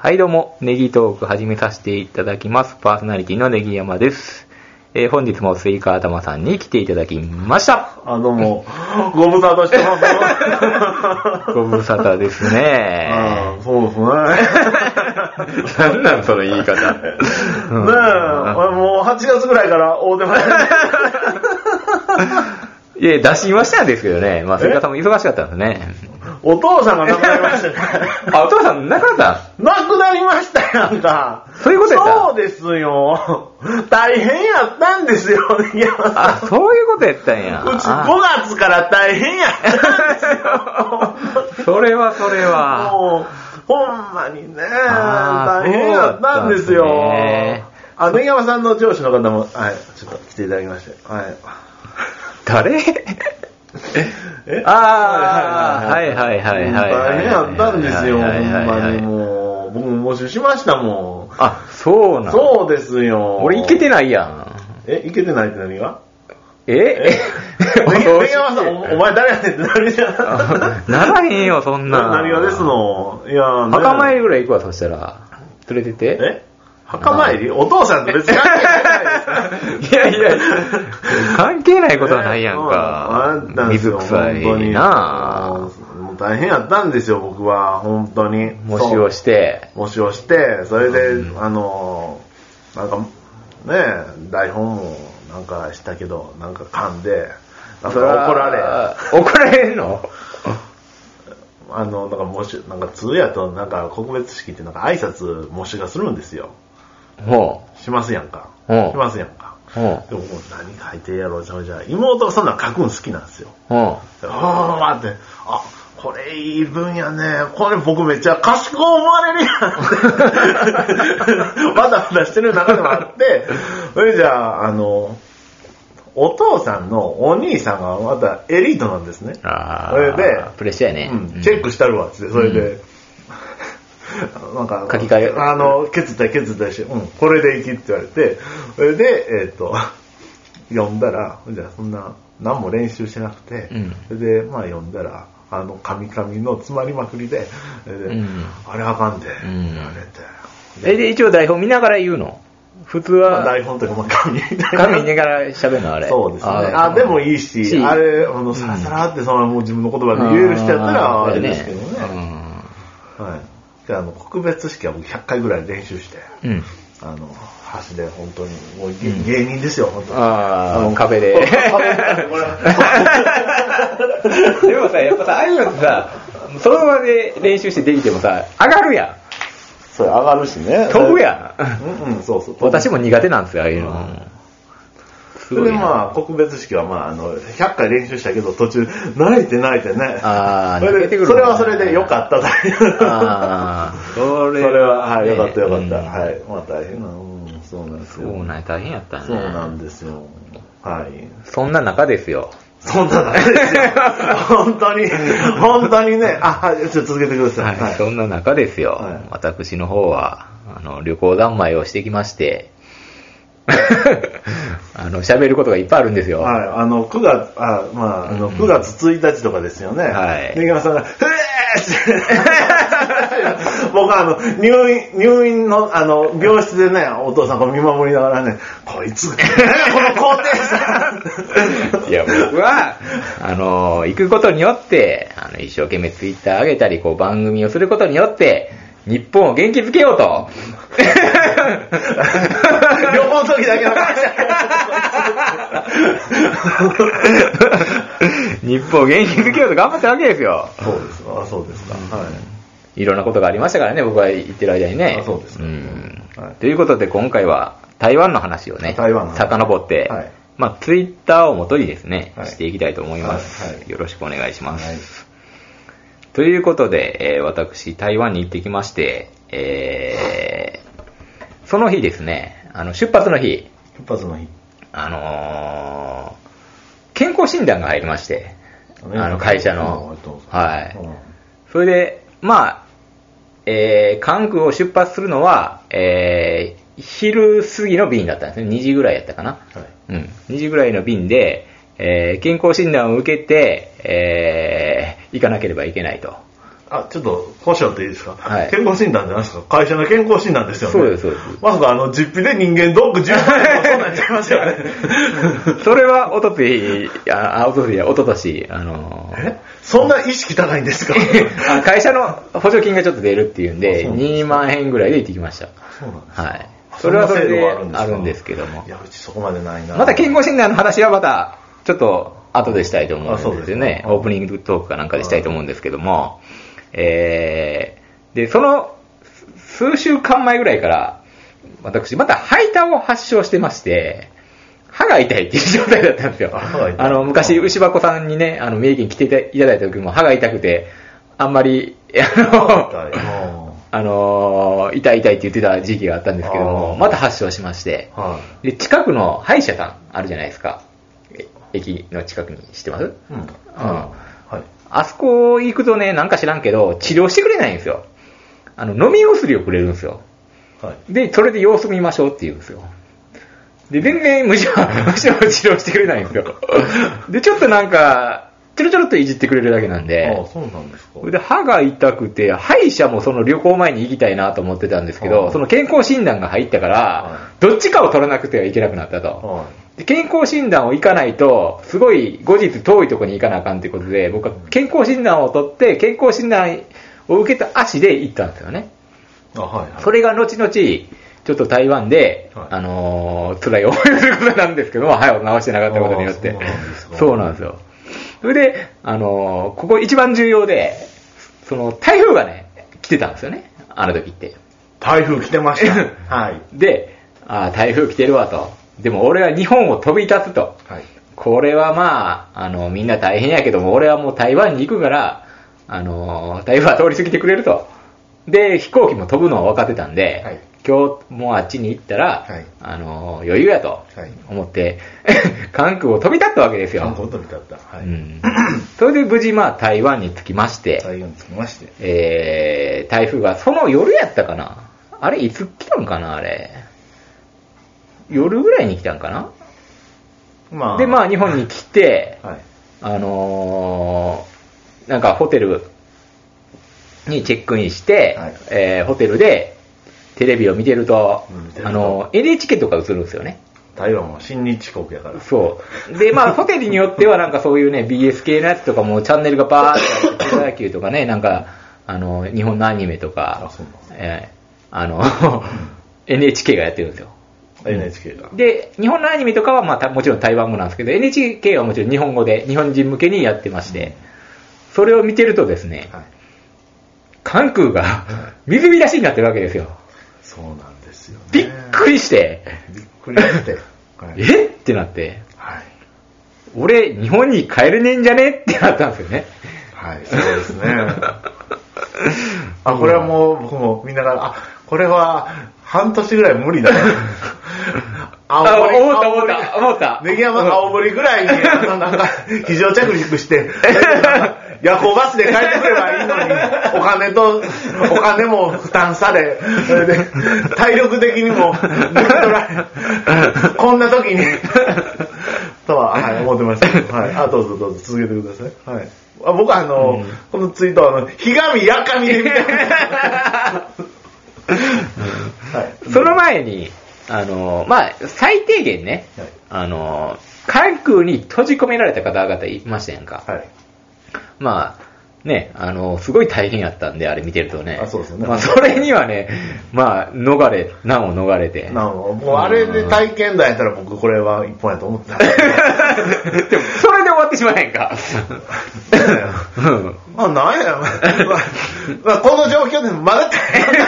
はいどうも、ネギトーク始めさせていただきます。パーソナリティのネギ山です。本日もスイカ頭さんに来ていただきました。 どうも、ご無沙汰してます。 ご無沙汰ですね。 そうですね。 なんなんその言い方。ねえ、もう8月ぐらいから大手前。 いや、打診はしたんですけどね。まあ、スイカさんも忙しかったんですね。 お父さんが亡くなりましたね。 あ、お父さん亡くなった？ 亡くなりましたよ、あんた。 そういうことやった？ そうですよ。大変やったんですよ、 あ、そういうことやったんや。 うち5月から大変やったんですよ。 それは。 もう、ほんまにね、大変やったんですよ。ネギ山さんの上司の方も、はい、ちょっと来ていただきまして。はい。 誰？はい。大変やったんですよ、ほんまにもう。僕も募集しましたもん。 あ、そうなん。 そうですよ。 俺いけてないやん。 いけてないって何が？ ネギ山さん、お前誰やねんってなるじゃん。 ならへんよ、そんな。 何がですの？いや、 墓参りぐらい行くわ、そしたら。連れてて。 墓参り？お父さんと別に関係ないですか？ いや、関係ないことはないやんか。水臭いな。 もう大変やったんですよ、僕は、本当に。 模試をして、 それで、なんか、ね、台本もなんかしたけど、なんか噛んで、なんか怒られんの？なんか模試、なんか通夜となんか告別式ってなんか挨拶模試がするんですよ。しますやんか。でも何書いてやろうじゃあ妹がそんな書くん好きなんですよ。って、これいい文やね。これ僕めっちゃ賢い思われるやん。まだまだしてる中でもあって、それじゃあ、お父さんのお兄さんがまたエリートなんですね。それで、 プレッシャーやね。 チェックしたるわって、それで、なんか、 書き換え。 削ったりして、これでいきって言われて、それで、読んだら、じゃあそんな、何も練習してなくて、それで、まあ読んだら、カミカミの詰まりまくりで、あれあかんで、言われて。 で、一応台本見ながら言うの？普通は、 台本というか、紙見ながら喋るのあれ。 そうですね。でもいいし、あれ、サラサラってもう自分の言葉で言える人やったら、あれですけどね。はい。で、告別式は僕100回ぐらい練習して、橋で本当に、もう芸人ですよ、本当に。 壁で。でもさ、やっぱさ、ああいうのってさ、その場で練習してできてもさ、上がるやん。 それ上がるしね。 飛ぶやん。そう。 私も苦手なんですよ、ああいうの。 それでまあ、告別式はまあ、100回練習したけど、途中、泣いてね。それはそれで良かっただけ。それは、はい、良かった。はい。まあ大変な、そうなんですよ。 大変やったね。 そうなんですよ。はい。 そんな中ですよ。 本当にね。はい、ちょっと続けてください。 そんな中ですよ。私の方は、旅行三昧をしてきまして、喋ることがいっぱいあるんですよ。 はい、9月1日とかですよね。 はい。 ネギ山さんが、僕は入院の病室でね、お父さんが見守りながらね、こいつ、この皇帝さん。 いや、僕は、行くことによって、一生懸命ツイッター上げたり、番組をすることによって、日本を元気づけようと。 旅行の時だけの話。 日本を元気づけようと頑張ったわけですよ。 そうですか。はい。 いろんなことがありましたからね、僕が行ってる間にね。 そうですか。 ということで今回は台湾の話をね、遡って、ツイッターを元にですね、していきたいと思います。よろしくお願いします。ということで、私、台湾に行ってきまして、その日ですね、出発の日。健康診断が入りまして、会社の。はい。それで、関空を出発するのは、昼過ぎの便だったんですね。2時ぐらいやったかな。2時ぐらいの便で、健康診断を受けて、行かなければいけないとちょっと、保証っていいですか、はい、健康診断じゃないですか、会社の健康診断ですよね。 そうです、そうです。 まさか実費で人間ドック10万円もそうなっちゃいますよね。 それは、おととし、 そんな意識高いんですか？ 会社の補助金がちょっと出るっていうんで、2万円ぐらいで行ってきました。 そうなんですか。 はい。それはそれであるんですけども。 いや、うちそこまでないな。 また健康診断の話はまた、ちょっと後でしたいと思うんですよね。オープニングトークかなんかでしたいと思うんですけども。で、その数週間前ぐらいから、私、また吐いたを発症してまして、歯が痛いっていう状態だったんですよ。昔、牛箱さんにね、三重県来ていただいた時も歯が痛くて、あんまり、痛いって言ってた時期があったんですけども、また発症しまして、で、近くの歯医者さんあるじゃないですか。駅の近くに知ってます？あそこ行くとね、なんか知らんけど、治療してくれないんですよ。飲み薬をくれるんですよ。で、それで様子見ましょうって言うんですよ。で、全然むしろ治療してくれないんですよ。で、ちょっとなんか、ちょろっといじってくれるだけなんで。 そうなんですか。 で、歯が痛くて、歯医者もその旅行前に行きたいなと思ってたんですけど、その健康診断が入ったから、どっちかを取らなくてはいけなくなったと。で、健康診断を行かないと、すごい後日遠いところに行かなあかんということで、僕は健康診断を取って、健康診断を受けた足で行ったんですよね。それが後々、ちょっと台湾で、辛い思いをすることなんですけども、歯を治してなかったことによって。そうなんですよ。それで、ここ一番重要で、台風がね、来てたんですよね。あの時って。 台風来てました。はい。 で、台風来てるわと。でも俺は日本を飛び立つと。はい。これはまあ、みんな大変やけども、俺はもう台湾に行くから、台風は通り過ぎてくれると。で、飛行機も飛ぶのは分かってたんで、はい、今日もうあっちに行ったら、はい、余裕やと思って、はい、関空を飛び立ったわけですよ。 関空を飛び立った。はい。 それで無事まあ台湾に着きまして、台風がその夜やったかな。あれいつ来たんかなあれ。夜ぐらいに来たんかな。まあ、でまあ日本に来て、はい、なんかホテルにチェックインして、はい、ホテルでテレビを見てると、NHK とか映るんですよね。 台湾は親日国やから。 そう。で、まあ、ホテルによってはなんかそういうね、BS 系のやつとかもチャンネルがバーってあって、プロ野球とかね、なんか、日本のアニメとか、NHK がやってるんですよ。 NHK が。 で、日本のアニメとかはまあ、もちろん台湾語なんですけど、NHK はもちろん日本語で、日本人向けにやってまして、それを見てるとですね、はい、関空が水浸しになってるわけですよ。 そうなんですよね。 びっくりして。 はい、 ってなって、はい、俺日本に帰れねえんじゃねってなったんですよね。 はい、そうですね。これはもう僕もみんながこれは半年ぐらい無理だな。 思った。 ネギ山青森ぐらいになんか非常着陸して夜行バスで帰ってくればいいのに、お金も負担され、で体力的にも抜き取られ、こんな時にとは、はい、思ってました。はい、どうぞ続けてください。はい。僕はこのツイートはひがみやかみで見た。はい。 その前にまあ最低限ね、はい、関空に閉じ込められた方々いましたやんか。はい。まあね、すごい大変やったんで、あれ見てるとね。 そうですよね。 まあ、それにはね、まあ、難を逃れて。 もうあれで体験談やったら僕これは一本やと思ってた。でも、 それで終わってしまえへんか。 なんや、この状況でまだ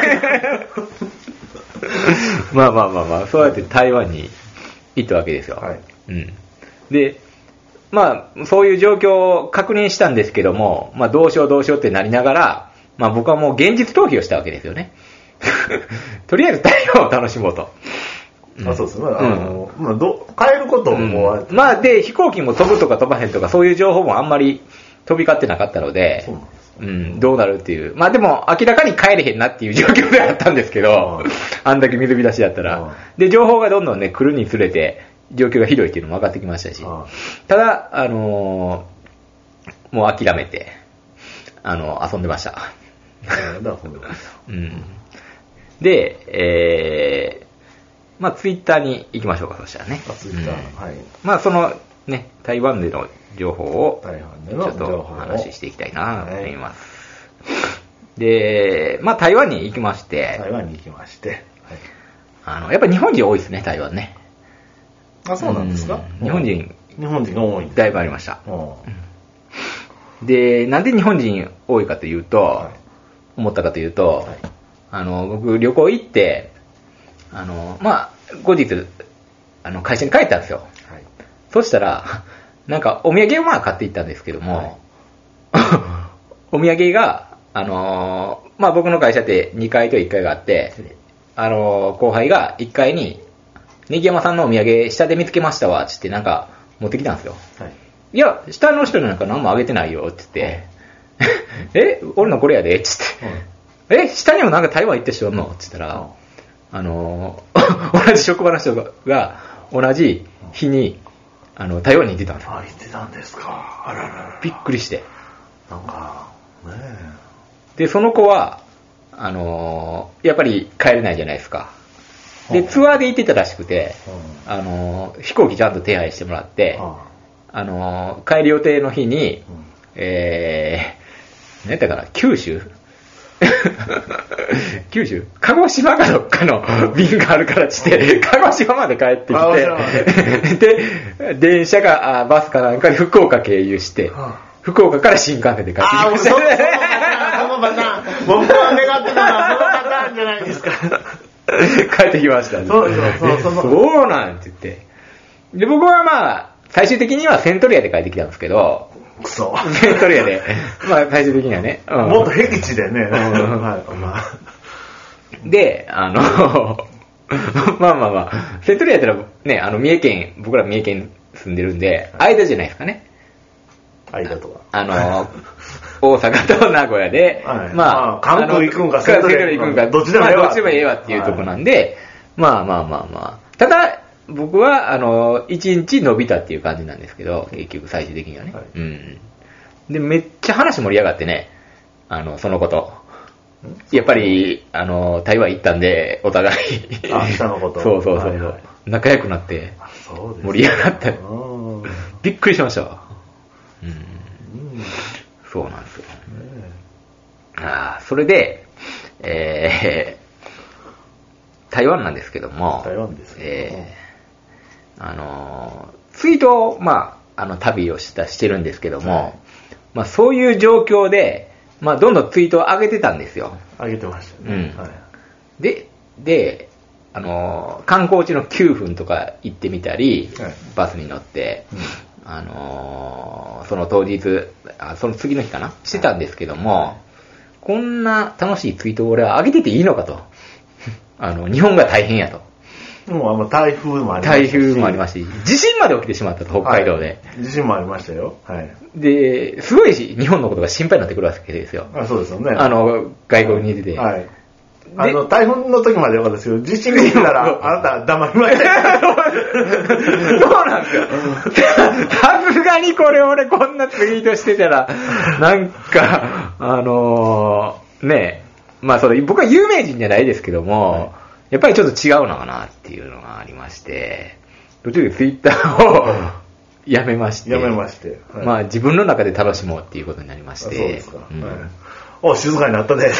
まあ、そうやって台湾に行ったわけですよ。はい。うん。で、まあ、そういう状況を確認したんですけども、まあ、どうしようってなりながら、まあ、僕はもう現実逃避をしたわけですよね。とりあえず台湾を楽しもうと。 そうですね。まあ、変えることも、 まあ、で、飛行機も飛ぶとか飛ばへんとか、そういう情報もあんまり飛び交ってなかったので、どうなるっていう。まあ、でも、明らかに帰れへんなっていう状況ではあったんですけど、あんだけ水浸しだったら。で、情報がどんどんね、来るにつれて、状況がひどいっていうのも分かってきましたし、ただ、もう諦めて、 遊んでました。うん。で、まあ、ツイッターに行きましょうか、そしたらね。 ツイッター、はい。 まあ、そのね、台湾での情報を、ちょっとお話ししていきたいなと思います。で、まあ、台湾に行きまして、はい、やっぱり日本人多いですね、台湾ね。 あ、そうなんですか？ 日本人が多い。 だいぶありました。で、なんで日本人多いかというと、はい、思ったかというと、はい、僕旅行行って、まあ、後日、会社に帰ったんですよ。はい、そしたら、なんかお土産をまあ買っていったんですけども、はい、お土産が、まあ僕の会社って2階と1階があって、後輩が1階に、ネギ山さんのお土産下で見つけましたわ、つってなんか持ってきたんですよ。はい、いや、下の人になんか何もあげてないよ、つって、俺のこれやで、つって、下にもなんか台湾行ってしょんのつったら、同じ職場の人が同じ日に、台湾に行ってたんですよ。 行ってたんですか。あららら。 びっくりして。 なんか、ねで、その子は、やっぱり帰れないじゃないですか。で、ツアーで行ってたらしくて、飛行機ちゃんと手配してもらって、帰る予定の日に、何やったかな、九州鹿児島かどっかの便があるからって、鹿児島まで帰ってきて、で、電車かバスかなんかで福岡経由して、福岡から新幹線で帰ってきました。そのパターン、僕は願ってたのはそのパターンじゃないですか。 帰ってきました。そうなんって言って。で、僕はまあ、最終的にはセントリアで帰ってきたんですけど、 クソ。 セントリアで、まあ最終的にはね。 もっと僻地でね。 で、まあ、セントリアってのはね、僕ら三重県住んでるんで、間じゃないですかね。 間とは。 大阪と名古屋で、 まあ、関東行くんか、セントリア行くんか、どっちでもええわっていうとこなんで、まあ。ただ、僕は、1日伸びたっていう感じなんですけど、結局最終的にはね。うん。で、めっちゃ話盛り上がってね、そのこと。やっぱり、台湾行ったんで、お互い。 下のこと。 そう。仲良くなって、盛り上がった。びっくりしましたわ。そうなんですよ。それで、台湾なんですけども、ツイートを、まあ、旅をしてるんですけども、まあ、そういう状況で、まあ、どんどんツイートを上げてたんですよ。 上げてましたね。 で、観光地の9分とか行ってみたり、バスに乗って、その当日、その次の日かなしてたんですけども、こんな楽しいツイートを俺は上げてていいのかと。日本が大変やと。 もう台風もありましたし。 台風もありましたし、地震まで起きてしまったと、北海道で。 地震もありましたよ。 で、すごい日本のことが心配になってくるわけですよ。 そうですよね。 外国に出て。 台風の時までよかったですけど、地震が来たら、あなた黙りました。 そうなんですよ。さすがにこれ俺こんなツイートしてたら、なんか、ね、まあ僕は有名人じゃないですけども、やっぱりちょっと違うのかなっていうのがありまして、途中でツイッターをやめまして、まあ自分の中で楽しもうっていうことになりまして、そうですか。 静かになったね。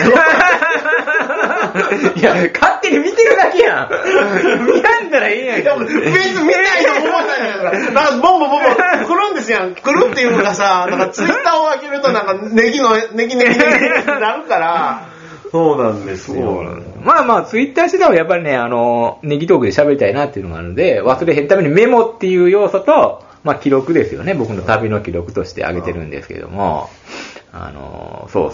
いや、勝手に見てるだけやん。見たんだらいいやん。 別に見ないと思わないから。なんかボンボン来るんですやん。来るっていうのがさ、なんかツイッターを開けるとなんかネギってなるから。そうなんですよ。 まあ、ツイッターしてたらやっぱりね、ネギトークで喋りたいなっていうのがあるので、忘れへんためにメモっていう要素と、まあ記録ですよね。僕の旅の記録としてあげてるんですけども、そう。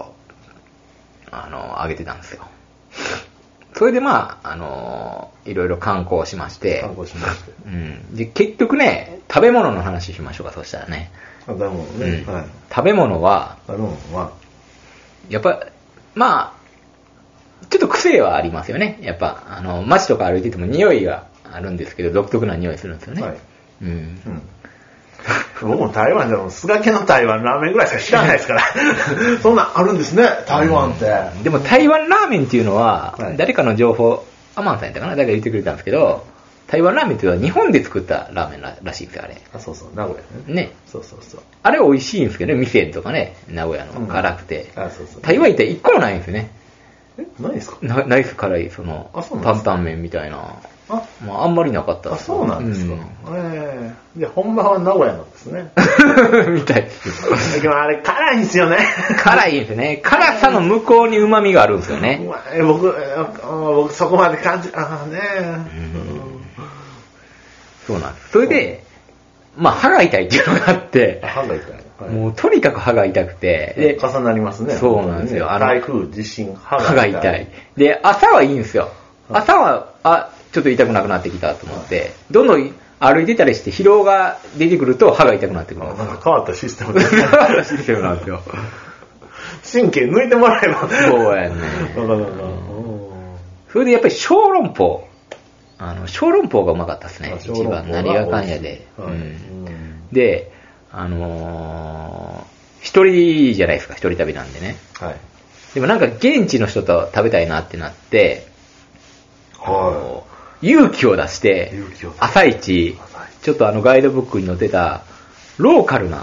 あげてたんですよ。それでまあ、いろいろ観光しまして。で、結局ね、食べ物の話しましょうか、そしたらね。 食べ物ね。 食べ物は、やっぱ、まあ、ちょっと癖はありますよね。やっぱ、街とか歩いてても匂いがあるんですけど、独特な匂いするんですよね。 僕も台湾でも酢がけの台湾ラーメンぐらいしか知らないですからそんなんあるんですね、台湾って、 でも台湾ラーメンっていうのは、誰かの情報、アマンさんやったかな、誰か言ってくれたんですけど、台湾ラーメンっていうのは日本で作ったラーメンらしいんですよ、あれ。 そうそう、名古屋ね。 ね。 そうそうそう。 あれ美味しいんですけどね、店とかね、名古屋の辛くて。そうそう。台湾行ったら一個もないんですよね。 ないですか？ ないです、辛い、担々麺みたいな。あんまりなかった。 そうなんですか。で、本場は名古屋なんですね。 みたい。 でもあれ辛いんですよね。 辛いんですね。辛さの向こうに旨味があるんですよね。 僕そこまで感じ、 そうなんです。それで、歯が痛いっていうのがあって、 歯が痛い。 もうとにかく歯が痛くて、 で重なりますね。 そうなんですよ。 台風、地震、 歯が痛い。で、朝はいいんですよ。朝は、ちょっと痛くなくなってきたと思って、どんどん歩いてたりして疲労が出てくると歯が痛くなってくる。 なんか変わったシステムですね。変わったシステムなんですよ。 神経抜いてもらえば。 そうやね。それでやっぱり小籠包。小籠包がうまかったですね。一番何がかんやで。で、一人じゃないですか、一人旅なんでね。はい。でもなんか現地の人と食べたいなってなって、勇気を出して、朝一、ちょっとガイドブックに載ってた、ローカルな、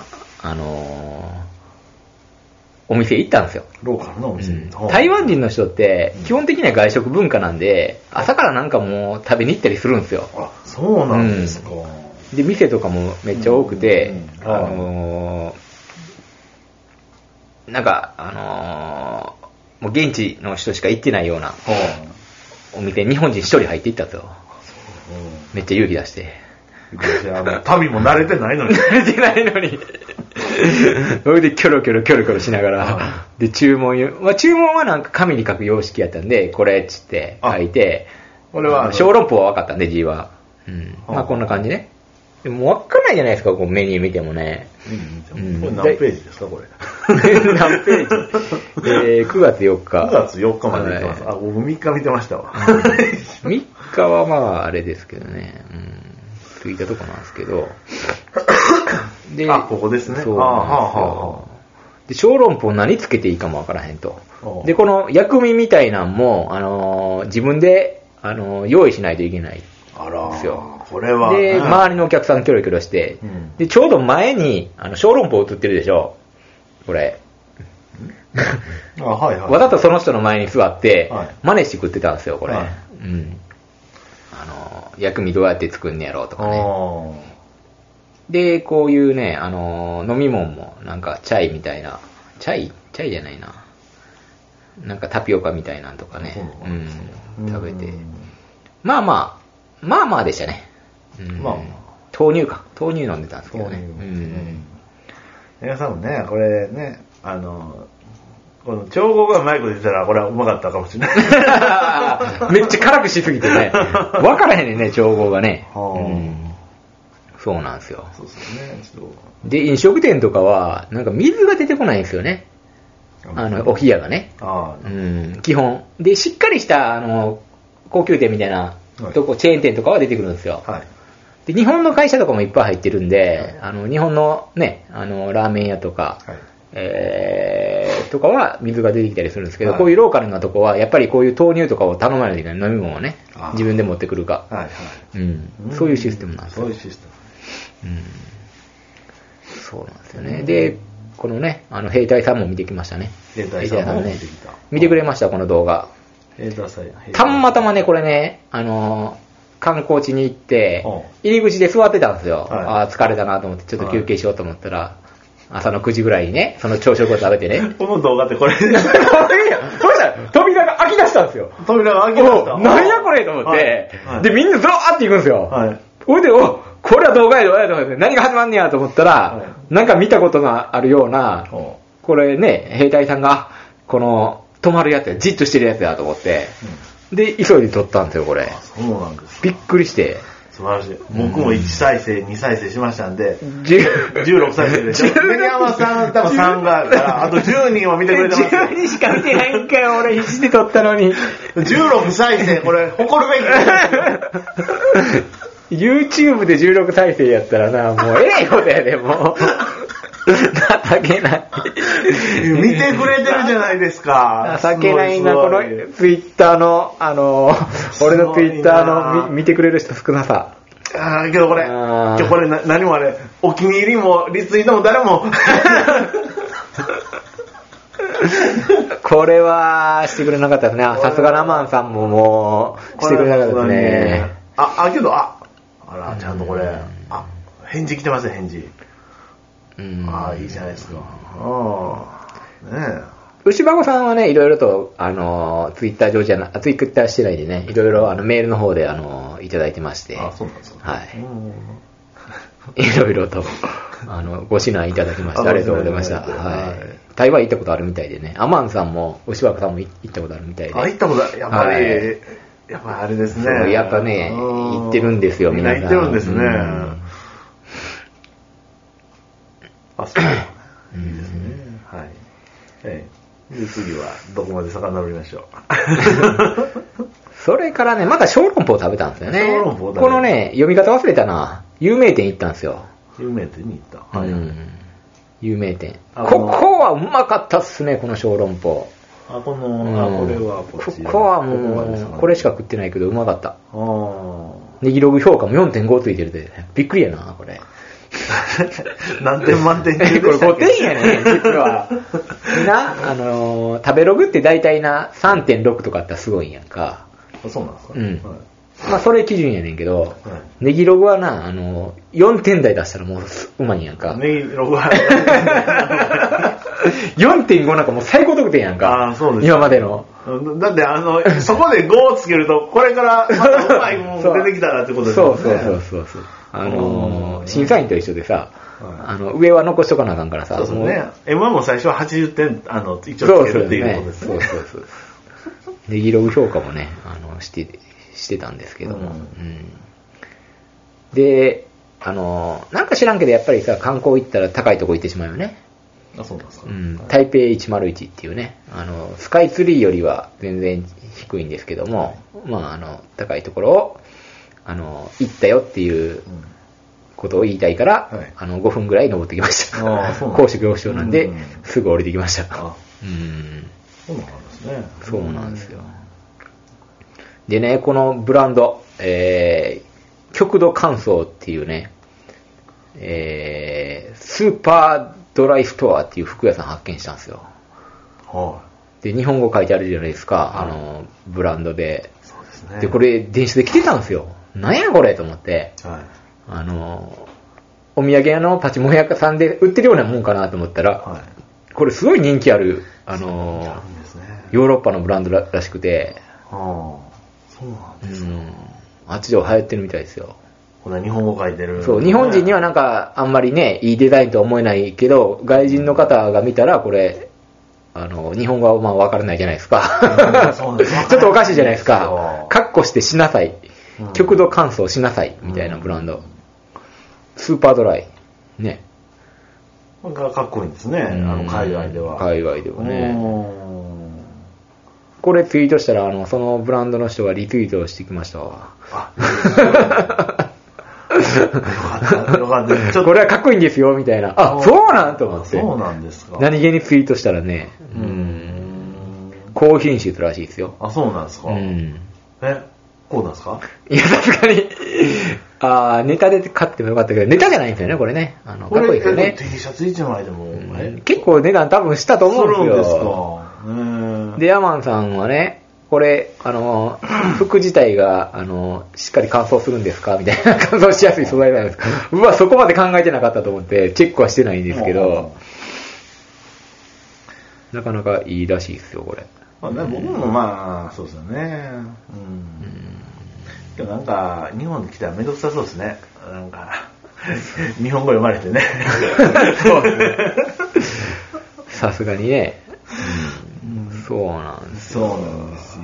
お店行ったんですよ。 ローカルなお店、 台湾人の人って、基本的には外食文化なんで、朝からなんかもう食べに行ったりするんですよ。 あ、そうなんですか。 で、店とかもめっちゃ多くて、なんか、もう現地の人しか行ってないようなお店、日本人一人入っていったんですよ。めっちゃ勇気出して。 旅も慣れてないのに。 慣れてないのに。それでキョロキョロしながら、で、注文はなんか紙に書く様式やったんで、これっつって書いて、 俺は小籠包は分かったんで、字は。こんな感じね。でも分かんないじゃないですか、こうメニュー見てもね。 これ何ページですか、これ。 何ページ9月4日。 9月4日まで見てます。僕3日見てましたわ。 3日はあれですけどね。過ぎたとこなんですけど。 で、ここですね。 そうなんですよ。で、小籠包何つけていいかも分からへんと。で、この薬味みたいなんも、自分で、用意しないといけない。ですよ。 これは。 で、周りのお客さんキョロキョロして、で、ちょうど前に、小籠包映ってるでしょ。これ。わざとその人の前に座って、真似して食ってたんですよ、これ。薬味どうやって作んねやろうとかね。で、こういうね、飲み物も、なんか、チャイみたいな。チャイじゃないな。なんかタピオカみたいなんとかね。食べて。まあでしたね。豆乳飲んでたんですけどね。 皆さんもね、これね、この調合がうまいこと言ってたら、これはうまかったかもしれない。 めっちゃ辛くしすぎてね。分からへんね、調合がね。そうなんですよ。そうですね。で、飲食店とかは、なんか水が出てこないんですよね。お冷やがね。基本。で、しっかりした、高級店みたいな、とこチェーン店とかは出てくるんですよ。で、日本の会社とかもいっぱい入ってるんで、日本のね、ラーメン屋とか、とかは水が出てきたりするんですけど、こういうローカルなとこは、やっぱりこういう豆乳とかを頼まないといけない飲み物をね、自分で持ってくるか。そういうシステムなんですよ。 そういうシステム。 そうなんですよね。で、このね、兵隊さんも見てきましたね。 兵隊さんもね、 見てくれました、この動画。たまたまね、これね、観光地に行って、入り口で座ってたんですよ。疲れたなと思って、ちょっと休憩しようと思ったら、朝の9時ぐらいにね、その朝食を食べてね。 この動画ってこれで扉が開き出したんですよ。 扉が開き出した。 何やこれと思って、で、みんなドワーって行くんですよ。ほいで、これは動画やと思って、何が始まんねやと思ったら、なんか見たことがあるような、これね、兵隊さんが、この、止まるやつや、じっとしてるやつやと思って、で、急いで撮ったんですよ、これ。 そうなんです。 びっくりして。 素晴らしい。僕も1再生、2再生しましたんで、16再生でしょ。紅山さん、多分3があるから、あと10人を見てくれてます。 10人しか見てないんかよ、俺必死で撮ったのに。 16再生、これ、誇るべき。 YouTube で16再生やったらな、もうえらいことやで、もう。情けない。 見てくれてるじゃないですか。 情けないな、この Twitter の、俺の Twitter の見てくれる人少なさ。 けどこれ、何もあれ、お気に入りもリツイートも誰も。 これはしてくれなかったですね。さすがラマンさんももうしてくれなかったですね。 けど、あら、ちゃんとこれ、返事来てますね、返事。いいじゃないですか。ねえ。 牛箱さんはね、いろいろと、ツイッター上じゃな、ツイッターしてないでね、いろいろメールの方で、いただいてまして。 そうなんですか。 はい。いろいろと、ご指南いただきまして、ありがとうございました。はい。台湾行ったことあるみたいでね、アマンさんも、牛箱さんも行ったことあるみたいで。 行ったことある。やっぱりあれですね。 やっぱね、行ってるんですよ、皆さん。 行ってるんですね。そういいですね。はい。で、次はどこまで遡りましょう。 それからね、また小籠包を食べたんですよね。 小籠包このね、読み方忘れたな。有名店行ったんですよ。 有名店に行った。 有名店。ここはうまかったっすね、この小籠包。 これはここはもう、これしか食ってないけどうまかった。ネギログ評価も 4.5 ついてるで、びっくりやな、これ。 何点満点これ5点やね、実は。食べログって大体な、3.6 とかあったらすごいんやんか。 そうなんですか。 まあ、それ基準やねんけど、ネギログはな、4点台出したらもうまいんやんか。 ネギログは 4.5 なんかもう最高得点やんか。 そうです。 今までの。 だってそこで5をつけると、これからまたうまいもの出てきたらってことですよね。 そう。審査員と一緒でさ、上は残しとかなあかんからさ。 そうね。M1 も最初は80点、一応つけるっていうことですね。 そう。ネギログ評価もね、してたんですけども。で、なんか知らんけど、やっぱりさ、観光行ったら高いとこ行ってしまうよね。 そうなんですか。 台北101っていうね、スカイツリーよりは全然低いんですけども、高いところを、行ったよっていうことを言いたいから、5分ぐらい登ってきました。高所恐怖症なんで、すぐ降りてきました。 そうなんですね。 そうなんですよ。でね、このブランド、極度乾燥っていうね、スーパードライストアっていう服屋さん発見したんですよ。で、日本語書いてあるじゃないですか、ブランドで。 そうですね。 で、これ電子で来てたんですよ。なんやこれと思って。お土産屋のパチモン屋さんで売ってるようなもんかなと思ったら、これすごい人気ある、ヨーロッパのブランドらしくて、 そうなんですか。 あっちでは流行ってるみたいですよ。 これ日本語書いてる。 そう、日本人にはなんかあんまりね、いいデザインとは思えないけど、外人の方が見たらこれ、日本語はまあ分からないじゃないですか。ちょっとおかしいじゃないですか。カッコしてしなさい。極度乾燥しなさい。みたいなブランド。スーパードライ。ね。 がかっこいいんですね。海外では。 海外ではね。これツイートしたら、そのブランドの人がリツイートしてきましたわ。よかった。これはかっこいいんですよ、みたいな。そうなんと思って。 そうなんですか。 何気にツイートしたらね、高品質らしいですよ。 そうなんですか。こうなんですか？ いや、さすがに、ネタで買ってもよかったけど、ネタじゃないんですよね、これね。かっこいいですよね。 T シャツ1枚でも、 結構値段多分したと思うんですよ。 そうですか。 で、ヤマンさんはね、これ、服自体が、しっかり乾燥するんですかみたいな、乾燥しやすい素材なんですか。そこまで考えてなかったと思って、チェックはしてないんですけど、なかなかいいらしいですよ、これ。 僕もまあ、そうですよね。でもなんか、日本に来たらめんどくさそうですね。なんか、日本語読まれてね。 そうですね。さすがにね。そうなんですよ。 そうなんですよ。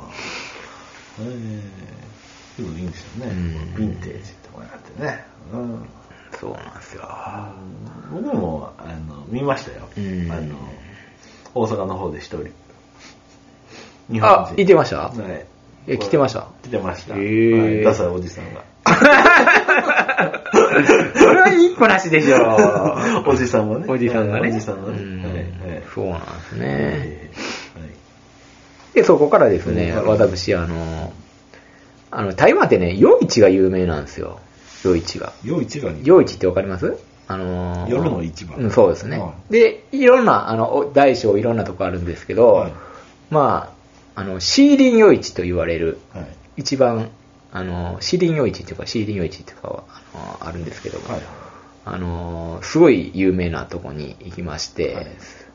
でもいいんですよね。ヴィンテージってこうやってね。 そうなんですよ。 僕も見ましたよ。大阪の方で一人。 日本人。いてました？ はい。 来てました。 来てました。はい、ダサいおじさんが。 それはいい話でしょう。 おじさんもね。 おじさんがね。 おじさんがね。 そうなんですね。で、そこからですね、私、台湾ってね、夜市が有名なんですよ。夜市が。 夜市ってわかります？ 夜の市場。 そうですね。で、いろんな、大小いろんなとこあるんですけど、まあ、シーリン夜市と言われる、一番、シーリン夜市っていうか、シーリン夜市っていうかは、あるんですけども、すごい有名なとこに行きまして、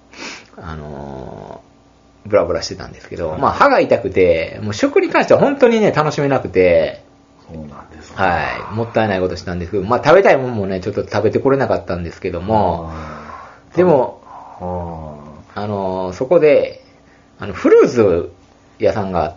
ブラブラしてたんですけど、まあ歯が痛くて、もう食に関しては本当にね、楽しめなくて、 そうなんですか。 はい、もったいないことしたんですけど、まあ食べたいものもね、ちょっと食べてこれなかったんですけども、でも、そこで、フルーツ屋さんがあって、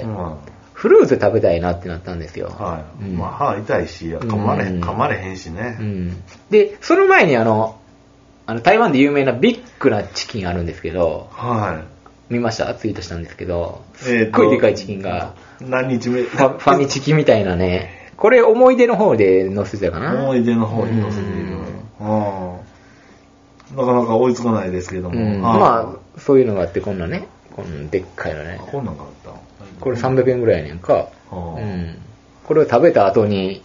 フルーツ食べたいなってなったんですよ。 まあ歯痛いし、噛まれへんしね。 で、その前に台湾で有名なビッグなチキンあるんですけど、見ました？ツイートしたんですけど、すっごいでかいチキンが、 何日目ファミチキみたいなね、これ思い出の方で載せてたかな。 思い出の方に載せてる。なかなか追いつかないですけども。 まあ、そういうのがあって、こんなね、こんでっかいのね。 こんなんがあった。 これ300円ぐらいやねんか。これを食べた後に、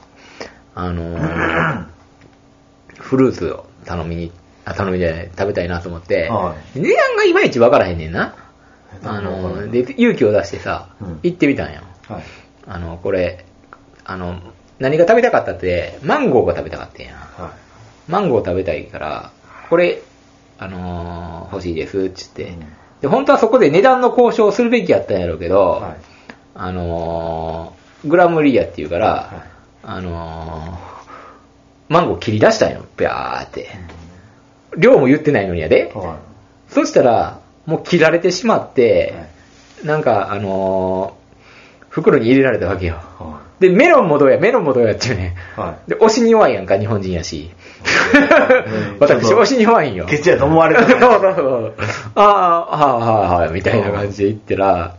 フルーツを頼みじゃない、食べたいなと思って、値段がいまいちわからへんねんな。で、勇気を出してさ、行ってみたんよ。これ、何が食べたかったって、マンゴーが食べたかったんや。マンゴー食べたいから、これ、欲しいです、って言って。で、本当はそこで値段の交渉をするべきやったんやろうけど、グラムリアっていうから、マンゴー切り出したんよ、ビャーって。量も言ってないのにやで。そしたら、もう切られてしまって、なんか、袋に入れられたわけよ。で、メロンもどうやっていうね。で、押しに弱いやんか、日本人やし。私、押しに弱いんよ。 ケチやと思われた。 そう。はい、みたいな感じで言ったら、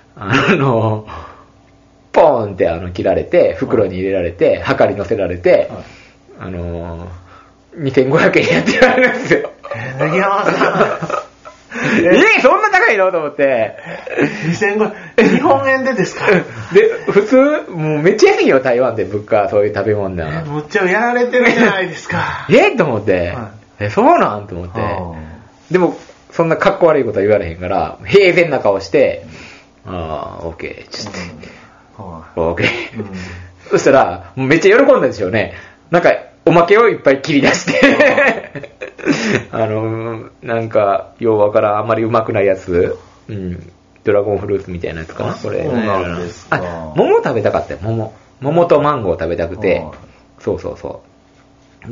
ポーンって切られて、袋に入れられて、はかり乗せられて、2500円やって言われるんですよ。 ネギ山さん。 そんな高いのと思って。 2500日本円でですか？ で、普通、もうめっちゃ安いよ、台湾で物価、そういう食べ物だ。 むっちゃやられてるじゃないですか。 と思って。そうなんと思って。でも、そんな格好悪いことは言われへんから、平然な顔して、オッケー、ちょっと。オッケー。そしたら、めっちゃ喜んだんですよね。なんか、おまけをいっぱい切り出してなんか、ようわからん、あんまりうまくないやつ、ドラゴンフルーツみたいなやつかな、これ。 そうなんですか。 桃食べたかったよ、桃とマンゴー食べたくて、そう。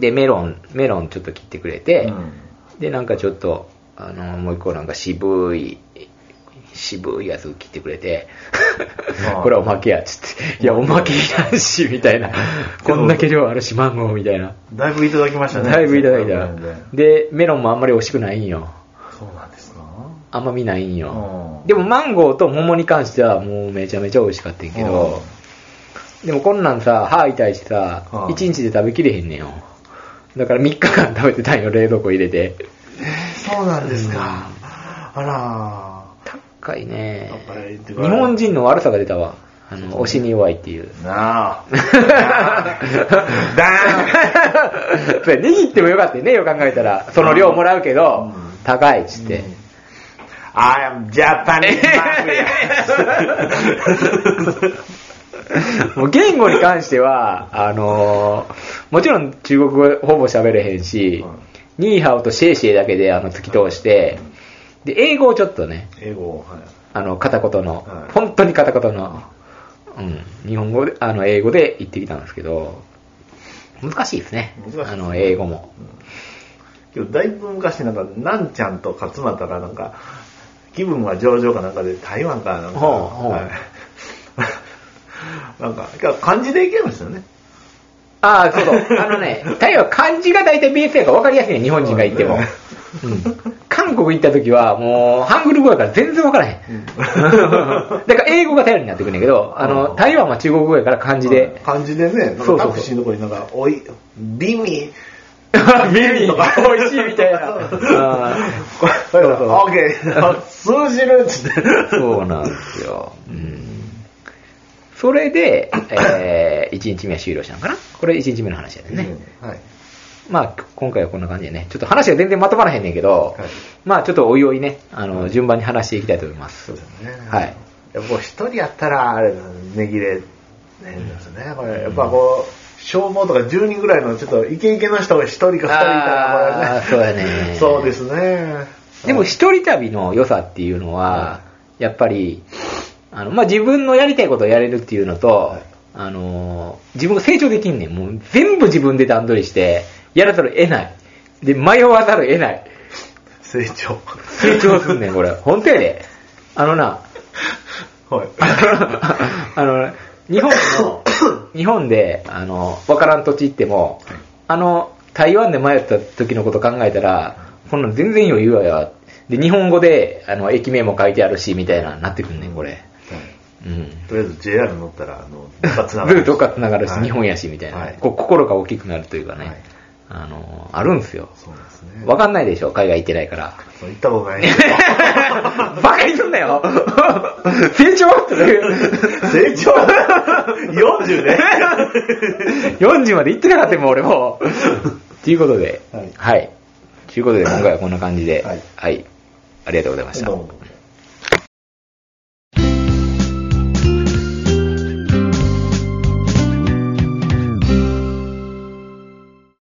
で、メロンちょっと切ってくれて、で、なんかちょっと、もう一個なんか渋いやつ切ってくれて、これはおまけや、つって。いや、おまけいらんし、みたいな。こんだけ量あるし、マンゴーみたいな。 だいぶいただきましたね。 だいぶいただいた。で、メロンもあんまり美味しくないんよ。 そうなんですか？ 甘みないんよ。でも、マンゴーと桃に関しては、もうめちゃめちゃ美味しかったんやけど、でもこんなんさ、歯痛いしさ、1日で食べきれへんねんよ。だから3日間食べてたんよ、冷蔵庫入れて。 そうなんですか。あら高いね。日本人の悪さが出たわ。押しに弱いっていう。 なあ。 それ握ってもよかったよね、よく考えたら。その量もらうけど、高いっつって。 I am Japanese mafia. もう言語に関しては、もちろん中国語ほぼ喋れへんし、ニーハオとシェイシェイだけで突き通して、で、英語をちょっとね、片言の、本当に片言の、日本語で、英語で言ってきたんですけど、難しいですね。英語も。 だいぶ昔なんちゃんと勝俣がなんか、気分は上々かなんかで台湾かなんか、なんか、漢字でいけるんですよね。 ああ、そう。台湾漢字が大体ベースやから分かりやすいね、日本人が言っても。 韓国行った時はもうハングル語やから全然わからへん。だから英語が頼りになってくるんだけど、台湾は中国語やから漢字で。 漢字でね、タクシーのとこになんか、ビミビミとか美味しいみたいな。 オッケー、通じるっつって。 そうなんですよ。それで、1日目は終了したのかな。これ1日目の話やね。はい。まあ、今回はこんな感じでね、ちょっと話が全然まとまらへんねんけど、はい、まあ、ちょっとおいおいね、順番に話していきたいと思います。 そうですね。はい。やっぱ一人やったら、あれ、値切れ、ですね。これ、やっぱこう、消防とか10人ぐらいのちょっとイケイケの人が1人か2人いたら、 これね。そうやね。 そうですね。 でも一人旅の良さっていうのは、やっぱり、まあ、自分のやりたいことをやれるっていうのと、自分が成長できんねん。もう全部自分で段取りして、やらざるを得ない。で、迷わざるを得ない。 成長すんねん、これ。本当やで。はい。日本で、わからん土地行っても、台湾で迷った時のこと考えたら、こんなん全然余裕やや。で、日本語で、駅名も書いてあるし、みたいな、なってくんねん、これ。 とりあえず JR 乗ったら、 ルートがつながるし、日本やし、みたいな。こう心が大きくなるというかね。あるんすよ。そうですね。わかんないでしょ、海外行ってないから。 行ったことない。 バカにすんなよ。成長成長 ?40 ね。 40まで行ってなかったよ、俺も。ということで、はい。ということで、今回はこんな感じで、はい。ありがとうございました。